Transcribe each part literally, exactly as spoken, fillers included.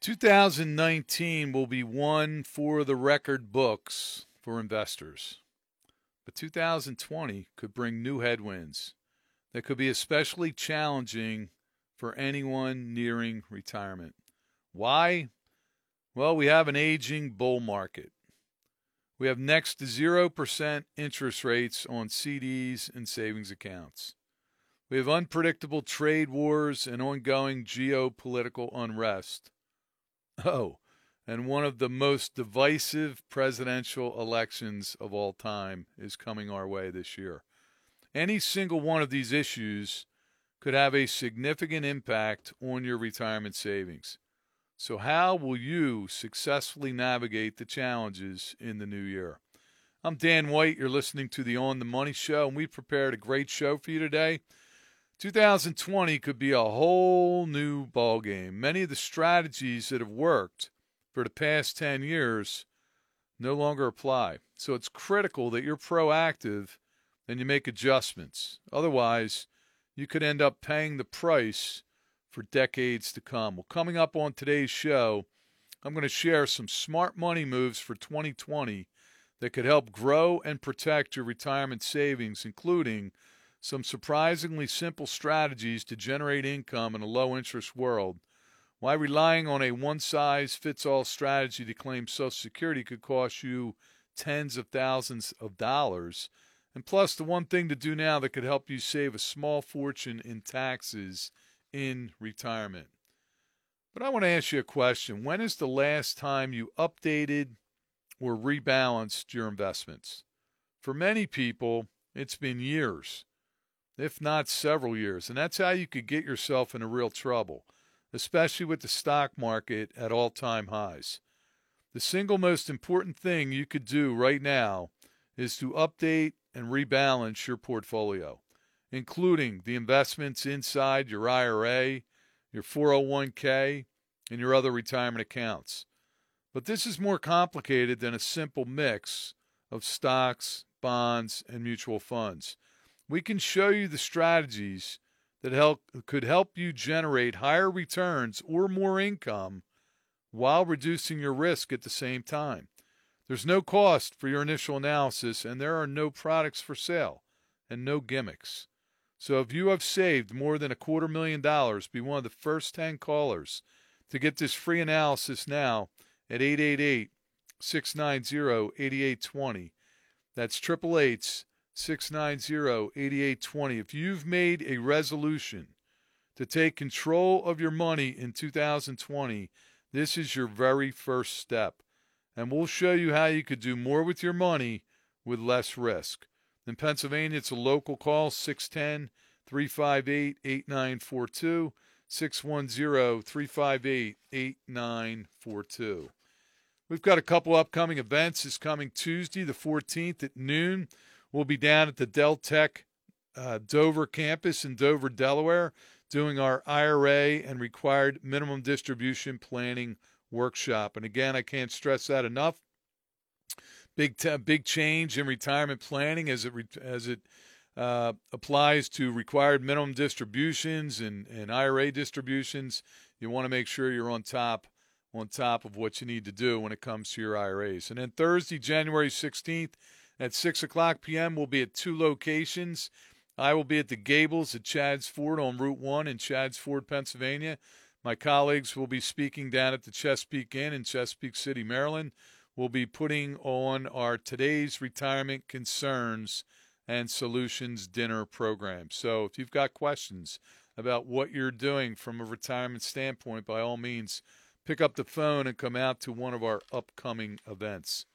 two thousand nineteen will be one for the record books for investors, but two thousand twenty could bring new headwinds that could be especially challenging for anyone nearing retirement. Why? Well, we have an aging bull market. We have next to zero percent interest rates on C Ds and savings accounts. We have unpredictable trade wars and ongoing geopolitical unrest. Oh, and one of the most divisive presidential elections of all time is coming our way this year. Any single one of these issues could have a significant impact on your retirement savings. So how will you successfully navigate the challenges in the new year? I'm Dan White. You're listening to the On the Money Show, and we've prepared a great show for you today. two thousand twenty could be a whole new ballgame. Many of the strategies that have worked for the past ten years no longer apply. So it's critical that you're proactive and you make adjustments. Otherwise, you could end up paying the price for decades to come. Well, coming up on today's show, I'm going to share some smart money moves for twenty twenty that could help grow and protect your retirement savings, including some surprisingly simple strategies to generate income in a low-interest world, why relying on a one-size-fits-all strategy to claim Social Security could cost you tens of thousands of dollars, and plus the one thing to do now that could help you save a small fortune in taxes in retirement. But I want to ask you a question. When is the last time you updated or rebalanced your investments? For many people, it's been years, if not several years, and that's how you could get yourself into real trouble, especially with the stock market at all-time highs. The single most important thing you could do right now is to update and rebalance your portfolio, including the investments inside your I R A, your four oh one k, and your other retirement accounts. But this is more complicated than a simple mix of stocks, bonds, and mutual funds. We can show you the strategies that help, could help you generate higher returns or more income while reducing your risk at the same time. There's no cost for your initial analysis, and there are no products for sale and no gimmicks. So if you have saved more than a quarter million dollars, be one of the first ten callers to get this free analysis now at eight eight eight, six nine zero, eight eight two zero. That's eight eight eight, six nine zero, eight eight two zero. If you've made a resolution to take control of your money in two thousand twenty, this is your very first step. And we'll show you how you could do more with your money with less risk. In Pennsylvania, it's a local call, six one zero, three five eight, eight nine four two, six one zero, three five eight, eight nine four two. We've got a couple upcoming events. This coming Tuesday, the fourteenth at noon, we'll be down at the Dell Tech uh, Dover campus in Dover, Delaware, doing our I R A and required minimum distribution planning workshop. And again, I can't stress that enough. Big t- big change in retirement planning as it re- as it uh, applies to required minimum distributions and, and I R A distributions. You want to make sure you're on top on top of what you need to do when it comes to your I R As. And then Thursday, January sixteenth at six o'clock p.m., we'll be at two locations. I will be at the Gables at Chadds Ford on Route one in Chadds Ford, Pennsylvania. My colleagues will be speaking down at the Chesapeake Inn in Chesapeake City, Maryland. We'll be putting on our Today's Retirement Concerns and Solutions dinner program. So if you've got questions about what you're doing from a retirement standpoint, by all means, pick up the phone and come out to one of our upcoming events.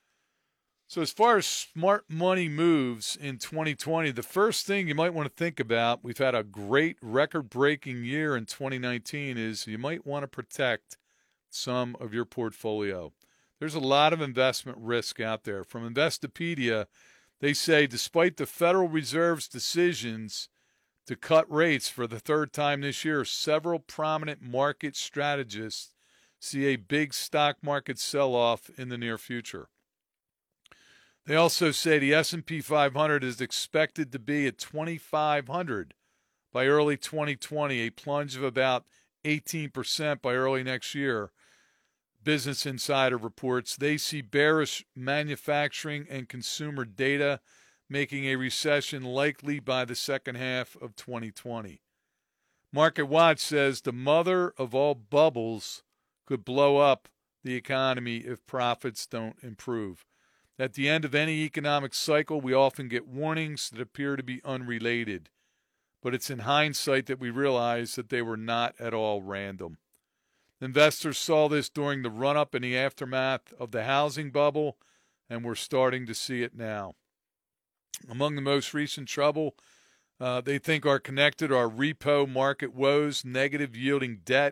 So as far as smart money moves in twenty twenty, the first thing you might want to think about, we've had a great record-breaking year in twenty nineteen, is you might want to protect some of your portfolio. There's a lot of investment risk out there. From Investopedia, they say despite the Federal Reserve's decisions to cut rates for the third time this year, several prominent market strategists see a big stock market sell-off in the near future. They also say the S and P five hundred is expected to be at twenty-five hundred by early twenty twenty, a plunge of about eighteen percent by early next year. Business Insider reports they see bearish manufacturing and consumer data, making a recession likely by the second half of twenty twenty. Market Watch says the mother of all bubbles could blow up the economy if profits don't improve. At the end of any economic cycle, we often get warnings that appear to be unrelated, but it's in hindsight that we realize that they were not at all random. Investors saw this during the run-up in the aftermath of the housing bubble, and we're starting to see it now. Among the most recent trouble uh, they think are connected are repo market woes, negative yielding debt,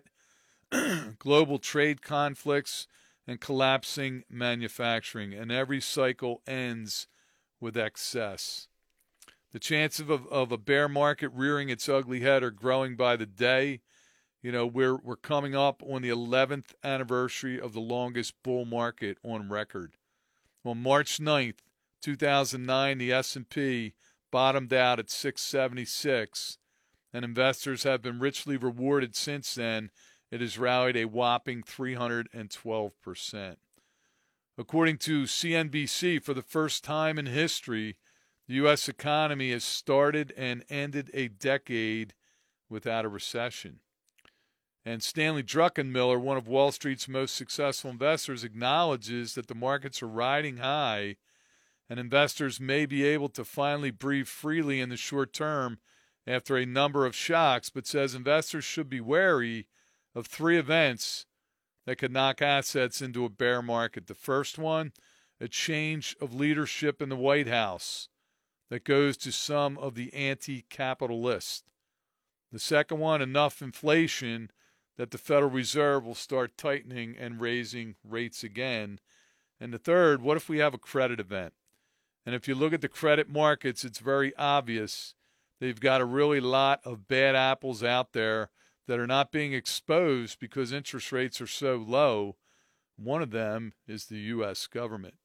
global trade conflicts, and collapsing manufacturing. And every cycle ends with excess. The chances of, of a bear market rearing its ugly head are growing by the day. You know, we're we're coming up on the eleventh anniversary of the longest bull market on record. On March ninth, two thousand nine, the S and P bottomed out at six seventy-six, and investors have been richly rewarded since then. It has rallied a whopping three hundred twelve percent. According to C N B C, for the first time in history, the U S economy has started and ended a decade without a recession. And Stanley Druckenmiller, one of Wall Street's most successful investors, acknowledges that the markets are riding high and investors may be able to finally breathe freely in the short term after a number of shocks, but says investors should be wary of three events that could knock assets into a bear market. The first one, a change of leadership in the White House that goes to some of the anti-capitalists. The second one, enough inflation that the Federal Reserve will start tightening and raising rates again. And the third, what if we have a credit event? And if you look at the credit markets, it's very obvious they've got a really lot of bad apples out there that are not being exposed because interest rates are so low. One of them is the U S government.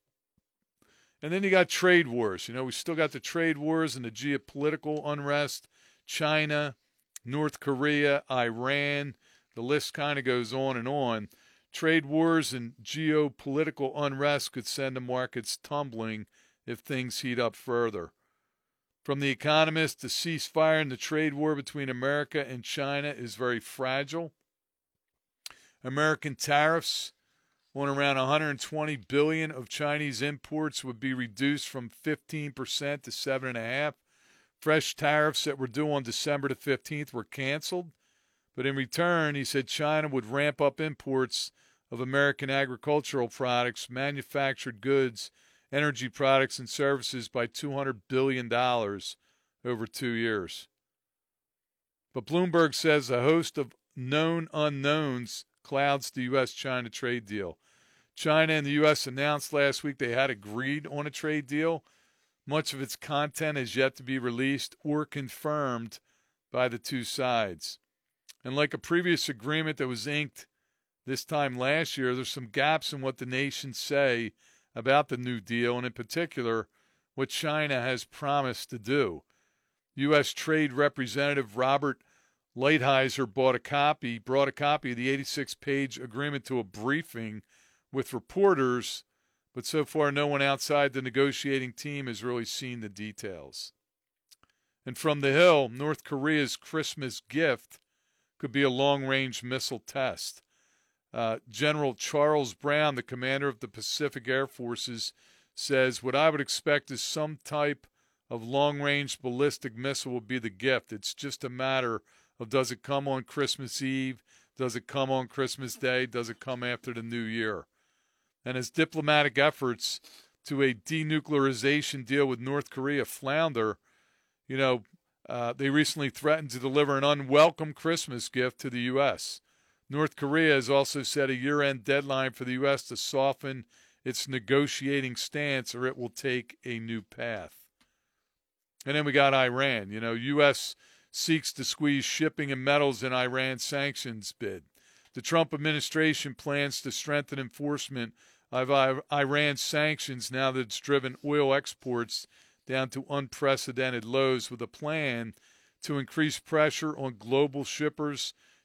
And then you got trade wars. You know, we still got the trade wars and the geopolitical unrest. China, North Korea, Iran, the list kind of goes on and on. Trade wars and geopolitical unrest could send the markets tumbling if things heat up further. From The Economist, the ceasefire in the trade war between America and China is very fragile. American tariffs on around one hundred twenty billion dollars of Chinese imports would be reduced from fifteen percent to seven point five percent. Fresh tariffs that were due on December the fifteenth were canceled. But in return, he said China would ramp up imports of American agricultural products, manufactured goods, energy products, and services by two hundred billion dollars over two years. But Bloomberg says a host of known unknowns clouds the U S China trade deal. China and the U S announced last week they had agreed on a trade deal. Much of its content is yet to be released or confirmed by the two sides. And like a previous agreement that was inked this time last year, there's some gaps in what the nations say about the new deal, and in particular, what China has promised to do. U S Trade Representative Robert Lighthizer bought a copy, brought a copy of the eighty-six page agreement to a briefing with reporters, but so far no one outside the negotiating team has really seen the details. And from the Hill, North Korea's Christmas gift could be a long-range missile test. Uh, General Charles Brown, the commander of the Pacific Air Forces, says, what I would expect is some type of long-range ballistic missile will be the gift. It's just a matter of does it come on Christmas Eve? Does it come on Christmas Day? Does it come after the New Year? And as diplomatic efforts to a denuclearization deal with North Korea flounder, you know, uh, they recently threatened to deliver an unwelcome Christmas gift to the U S North Korea has also set a year-end deadline for the U S to soften its negotiating stance, or it will take a new path. And then we got Iran. You know, U S seeks to squeeze shipping and metals in Iran's sanctions bid. The Trump administration plans to strengthen enforcement of Iran's sanctions now that it's driven oil exports down to unprecedented lows, with a plan to increase pressure on global shippers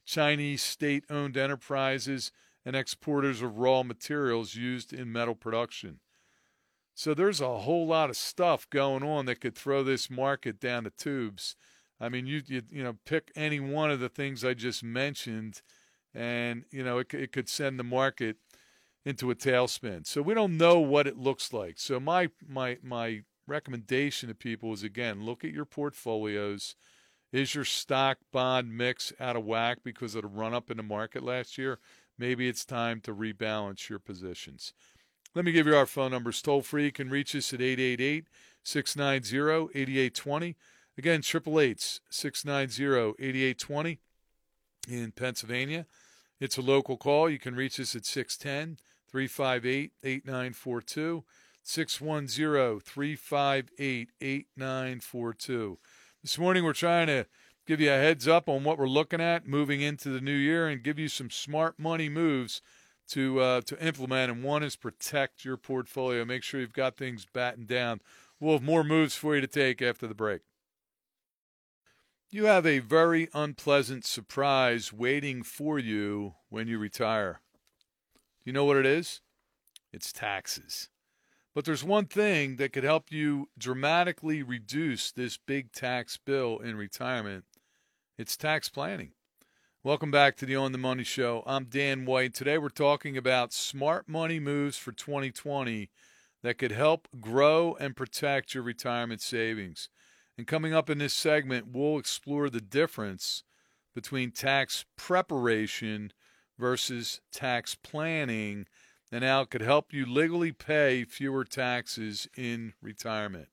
Chinese state-owned enterprises, and exporters of raw materials used in metal production. So there's a whole lot of stuff going on that could throw this market down the tubes. I mean, you you, you know, pick any one of the things I just mentioned, and, you know, it, it could send the market into a tailspin. So we don't know what it looks like. So my my my recommendation to people is, again, look at your portfolios. Is your stock bond mix out of whack because of the run-up in the market last year? Maybe it's time to rebalance your positions. Let me give you our phone numbers. Toll free, you can reach us at eight eight eight, six nine zero, eight eight two zero. Again, eight eight eight, six nine zero, eight eight two zero in Pennsylvania. It's a local call. You can reach us at six one zero, three five eight, eight nine four two, six one zero, three five eight, eight nine four two. This morning we're trying to give you a heads up on what we're looking at moving into the new year and give you some smart money moves to uh, to implement. And one is protect your portfolio. Make sure you've got things battened down. We'll have more moves for you to take after the break. You have a very unpleasant surprise waiting for you when you retire. You know what it is? It's taxes. But there's one thing that could help you dramatically reduce this big tax bill in retirement. It's tax planning. Welcome back to the On the Money Show. I'm Dan White. Today we're talking about smart money moves for twenty twenty that could help grow and protect your retirement savings. And coming up in this segment, we'll explore the difference between tax preparation versus tax planning and how it could help you legally pay fewer taxes in retirement.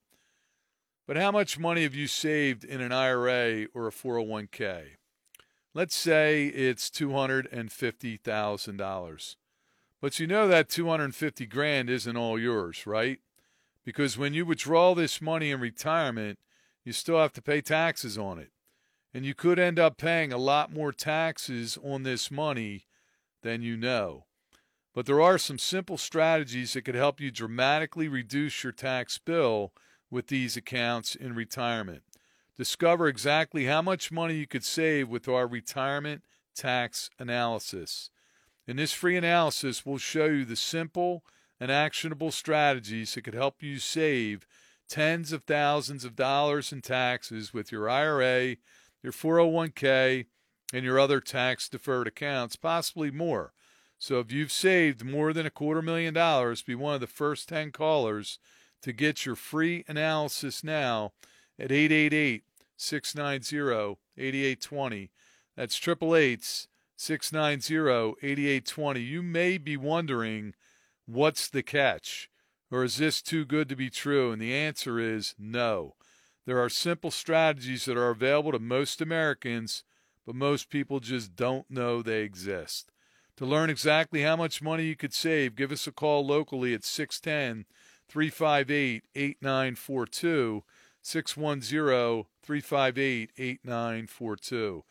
But how much money have you saved in an I R A or a four oh one k? Let's say it's two hundred fifty thousand dollars. But you know that two hundred fifty grand isn't all yours, right? Because when you withdraw this money in retirement, you still have to pay taxes on it. And you could end up paying a lot more taxes on this money than you know. But there are some simple strategies that could help you dramatically reduce your tax bill with these accounts in retirement. Discover exactly how much money you could save with our retirement tax analysis. In this free analysis, we'll show you the simple and actionable strategies that could help you save tens of thousands of dollars in taxes with your I R A, your four oh one k, and your other tax-deferred accounts, possibly more. So if you've saved more than a quarter million dollars, be one of the first ten callers to get your free analysis now at eight eight eight, six nine zero, eight eight two zero. That's eight eight eight, six nine zero, eight eight two zero. You may be wondering, what's the catch? Or is this too good to be true? And the answer is no. There are simple strategies that are available to most Americans, but most people just don't know they exist. To learn exactly how much money you could save, give us a call locally at six one zero, three five eight, eight nine four two, six one zero, three five eight, eight nine four two.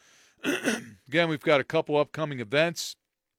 Again, we've got a couple upcoming events.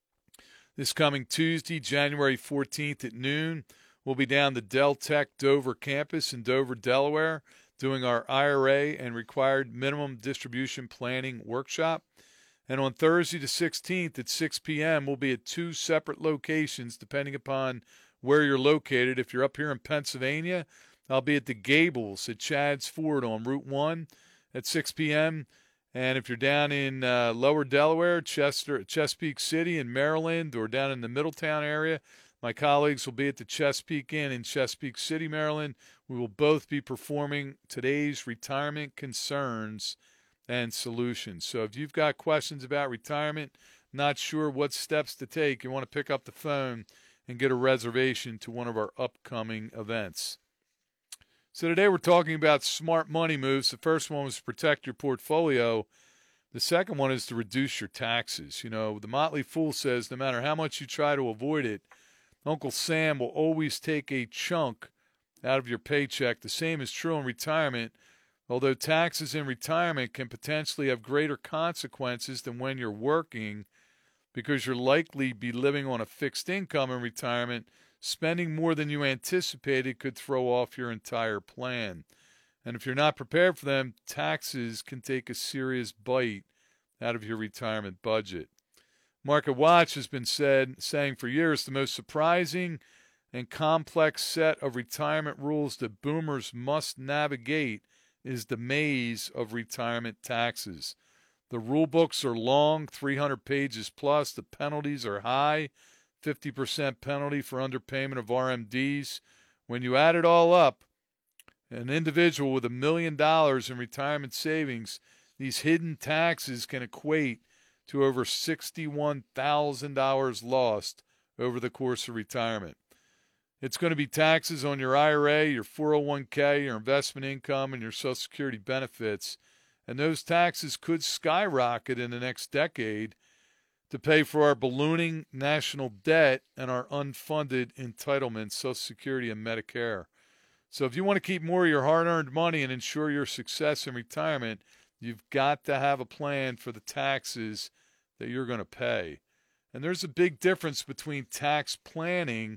This coming Tuesday, January fourteenth at noon, we'll be down the Dell Tech Dover campus in Dover, Delaware, doing our I R A and required minimum distribution planning workshop. And on Thursday the sixteenth at six p.m., we'll be at two separate locations depending upon where you're located. If you're up here in Pennsylvania, I'll be at the Gables at Chadds Ford on Route one at six p.m. And if you're down in uh, lower Delaware, Chester, Chesapeake City in Maryland, or down in the Middletown area, my colleagues will be at the Chesapeake Inn in Chesapeake City, Maryland. We will both be performing today's retirement concerns and solutions. So if you've got questions about retirement, not sure what steps to take, you want to pick up the phone and get a reservation to one of our upcoming events. So today we're talking about smart money moves. The first one was to protect your portfolio. The second one is to reduce your taxes. You know, the Motley Fool says no matter how much you try to avoid it, Uncle Sam will always take a chunk out of your paycheck. The same is true in retirement. Although taxes in retirement can potentially have greater consequences than when you're working, because you'll likely be living on a fixed income in retirement, spending more than you anticipated could throw off your entire plan. And if you're not prepared for them, taxes can take a serious bite out of your retirement budget. Market Watch has been said saying for years the most surprising and complex set of retirement rules that boomers must navigate is the maze of retirement taxes. The rule books are long, three hundred pages plus. The penalties are high, fifty percent penalty for underpayment of R M Ds. When you add it all up, an individual with a million dollars in retirement savings, these hidden taxes can equate to over sixty-one thousand dollars lost over the course of retirement. It's going to be taxes on your I R A, your four oh one k, your investment income, and your Social Security benefits. And those taxes could skyrocket in the next decade to pay for our ballooning national debt and our unfunded entitlements, Social Security and Medicare. So if you want to keep more of your hard-earned money and ensure your success in retirement, you've got to have a plan for the taxes that you're going to pay. And there's a big difference between tax planning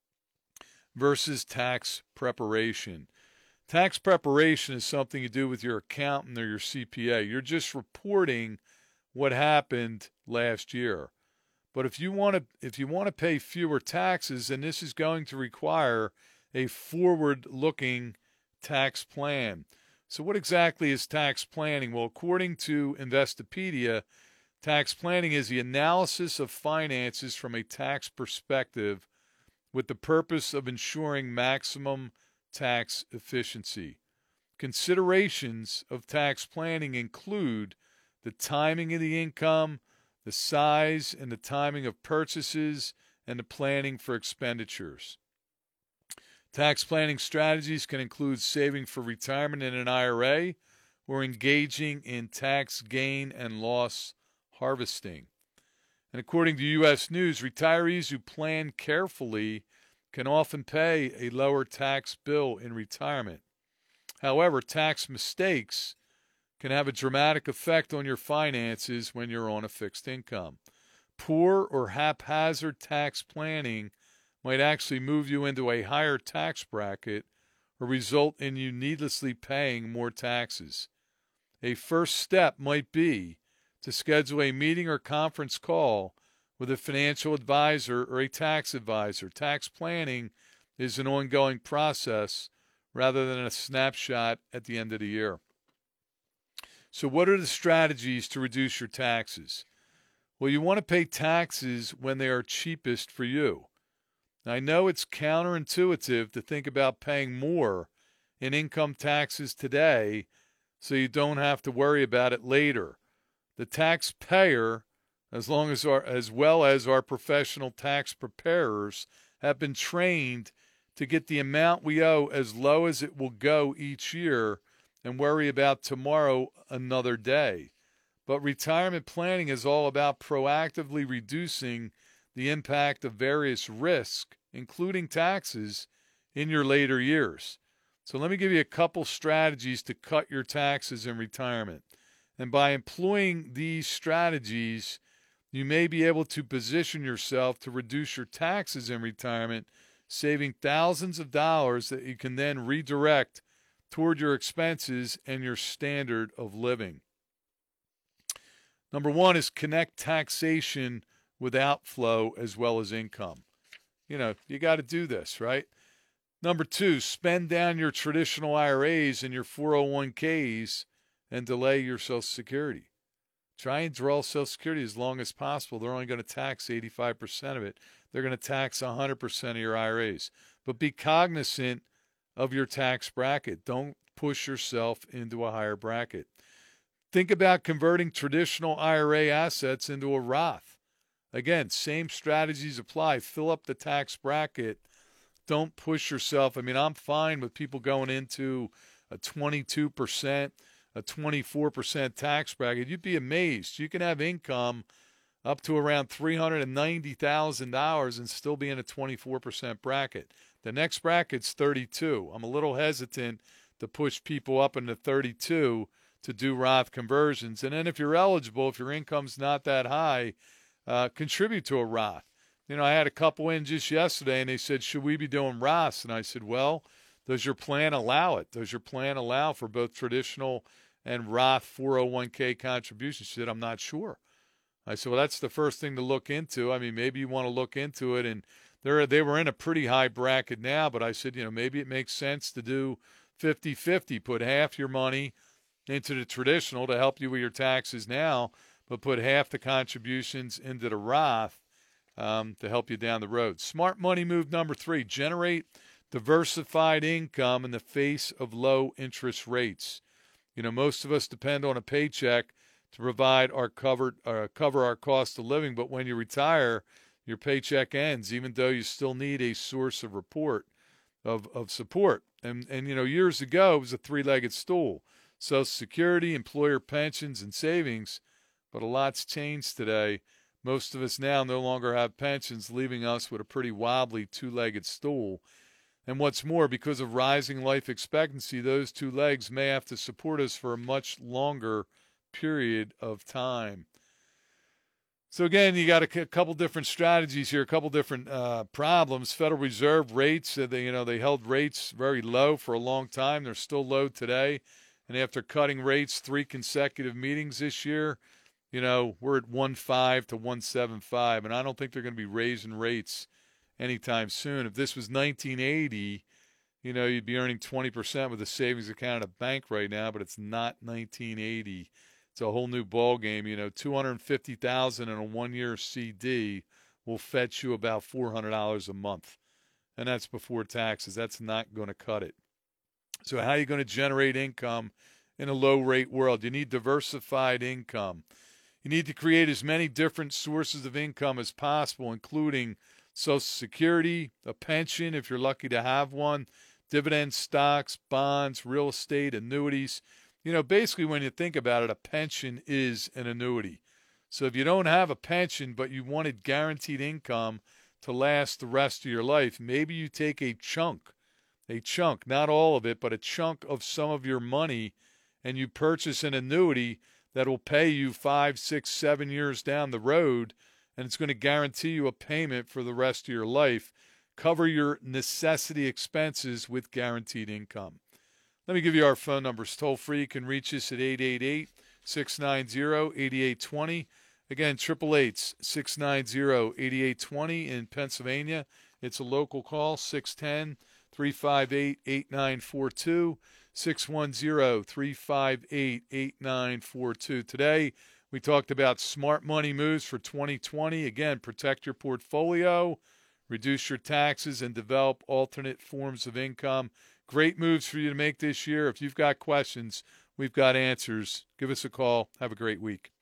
versus tax preparation. Tax preparation is something you do with your accountant or your C P A. You're just reporting what happened last year. But if you want to if you want to pay fewer taxes, then this is going to require a forward-looking tax plan. So what exactly is tax planning? Well, according to Investopedia, tax planning is the analysis of finances from a tax perspective with the purpose of ensuring maximum tax efficiency. Considerations of tax planning include the timing of the income, the size and the timing of purchases, and the planning for expenditures. Tax planning strategies can include saving for retirement in an I R A or engaging in tax gain and loss harvesting. And according to U S News, retirees who plan carefully can often pay a lower tax bill in retirement. However, tax mistakes can have a dramatic effect on your finances when you're on a fixed income. Poor or haphazard tax planning might actually move you into a higher tax bracket or result in you needlessly paying more taxes. A first step might be to schedule a meeting or conference call with a financial advisor or a tax advisor. Tax planning is an ongoing process rather than a snapshot at the end of the year. So what are the strategies to reduce your taxes? Well, you want to pay taxes when they are cheapest for you. Now, I know it's counterintuitive to think about paying more in income taxes today so you don't have to worry about it later. The taxpayer, as long as our, as well as our professional tax preparers, have been trained to get the amount we owe as low as it will go each year and worry about tomorrow another day. But retirement planning is all about proactively reducing the impact of various risks, including taxes, in your later years. So let me give you a couple strategies to cut your taxes in retirement. And by employing these strategies, you may be able to position yourself to reduce your taxes in retirement, saving thousands of dollars that you can then redirect toward your expenses and your standard of living. Number one is connect taxation with outflow as well as income. You know, you got to do this, right? Number two, spend down your traditional I R As and your four oh one k's and delay your Social Security. Try and draw Social Security as long as possible. They're only going to tax eighty-five percent of it. They're going to tax one hundred percent of your I R As. But be cognizant of your tax bracket. Don't push yourself into a higher bracket. Think about converting traditional I R A assets into a Roth. Again, same strategies apply. Fill up the tax bracket. Don't push yourself. I mean, I'm fine with people going into a twenty-two percent, a twenty-four percent tax bracket. You'd be amazed. You can have income up to around three hundred ninety thousand dollars and still be in a twenty-four percent bracket. The next bracket's thirty-two. I'm a little hesitant to push people up into thirty-two to do Roth conversions. And then if you're eligible, if your income's not that high, uh, contribute to a Roth. You know, I had a couple in just yesterday, and they said, should we be doing Roths? And I said, well, does your plan allow it? Does your plan allow for both traditional and Roth four oh one k contributions. She said, I'm not sure. I said, well, that's the first thing to look into. I mean, maybe you want to look into it. And they're, they were in a pretty high bracket now, but I said, you know, maybe it makes sense to do fifty-fifty. Put half your money into the traditional to help you with your taxes now, but put half the contributions into the Roth um, to help you down the road. Smart money move number three, generate diversified income in the face of low interest rates. You know, most of us depend on a paycheck to provide our covered, uh, cover our cost of living, but when you retire, your paycheck ends, even though you still need a source of report of, of support. And, and, you know, years ago, it was a three-legged stool. Social Security, employer pensions, and savings. But a lot's changed today. Most of us now no longer have pensions, leaving us with a pretty wobbly two-legged stool. And what's more, because of rising life expectancy, those two legs may have to support us for a much longer period of time. So again, you got a, a couple different strategies here, a couple different uh, problems. Federal Reserve rates, uh, they, you know, they held rates very low for a long time. They're still low today. And after cutting rates three consecutive meetings this year, you know, we're at one point five to one point seven five, and I don't think they're going to be raising rates anytime soon. If this was nineteen eighty, you know, you'd be earning twenty percent with a savings account at a bank right now, but it's not nineteen eighty. It's a whole new ball game. You know, two hundred fifty thousand dollars in a one-year C D will fetch you about four hundred dollars a month, and that's before taxes. That's not going to cut it. So how are you going to generate income in a low-rate world? You need diversified income. You need to create as many different sources of income as possible, including Social Security, a pension if you're lucky to have one, dividends, stocks, bonds, real estate, annuities. You know, basically when you think about it, a pension is an annuity. So if you don't have a pension but you wanted guaranteed income to last the rest of your life, maybe you take a chunk A chunk, not all of it, but a chunk of some of your money, and you purchase an annuity that will pay you five, six, seven years down the road, and it's going to guarantee you a payment for the rest of your life. Cover your necessity expenses with guaranteed income. Let me give you our phone numbers. Toll free, you can reach us at eight eight eight, six nine zero, eight eight two zero. Again, eight eight eight, six nine zero, eight eight two zero in Pennsylvania. It's a local call, six one zero, three five eight, eight nine four two, six one zero, three five eight, eight nine four two. Today, we talked about smart money moves for twenty twenty. Again, protect your portfolio, reduce your taxes, and develop alternate forms of income. Great moves for you to make this year. If you've got questions, we've got answers. Give us a call. Have a great week.